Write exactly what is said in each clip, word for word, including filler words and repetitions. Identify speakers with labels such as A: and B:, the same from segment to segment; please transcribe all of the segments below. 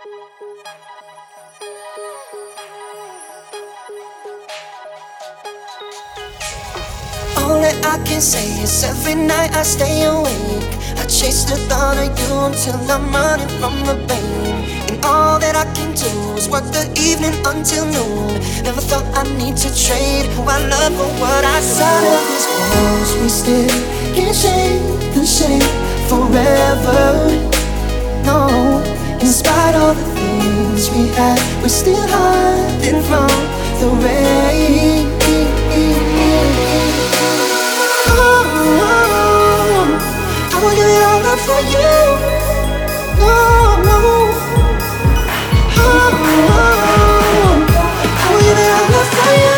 A: All that I can say is every night I stay awake. I chase the thought of you until I'm running from the pain. And all that I can do is work the evening until noon. Never thought I'd need to trade who I love for what I saw. Inside of these walls we still can't shake the shame forever. No, in spite of the things we had, we're still hiding from the rain. I will give it all up for you. No, no. Oh, I will give it all up for you.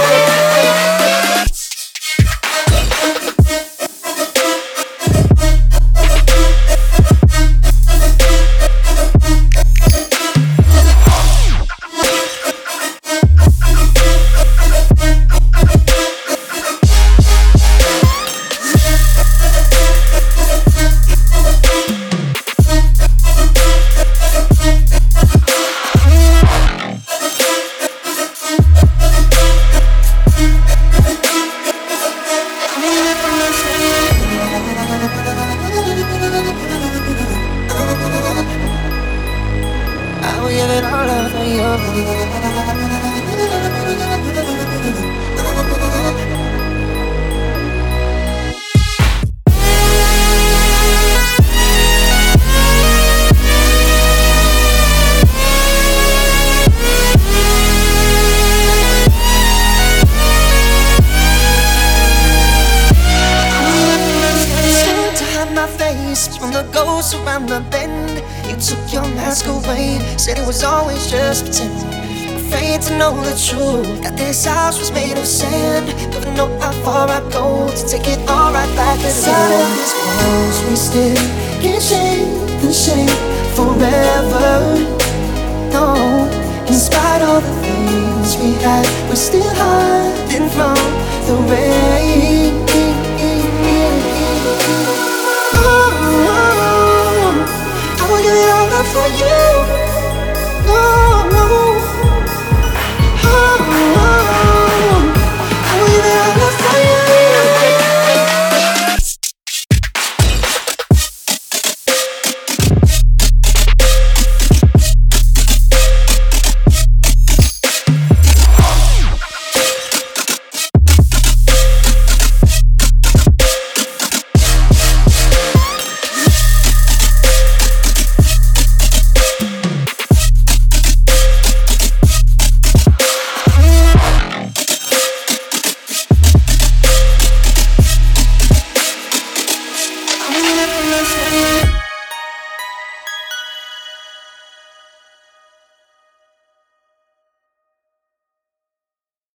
A: I will give it all up for you. From the ghosts around the bend, you took your mask away, said it was always just pretend. Afraid to know the truth, that this house was made of sand. Never know how far I go to take it all right back again. Inside of these walls we still can't shake the shame forever. No, in spite of the things we had, we're still hiding from the rain. I will give it all up for you. No.